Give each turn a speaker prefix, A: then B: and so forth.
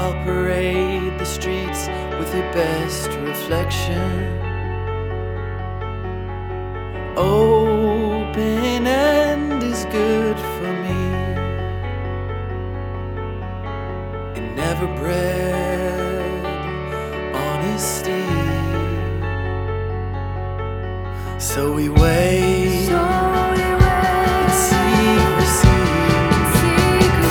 A: I'll parade the streets with your best reflection. Open end is good for me, and never bred honesty. So we wait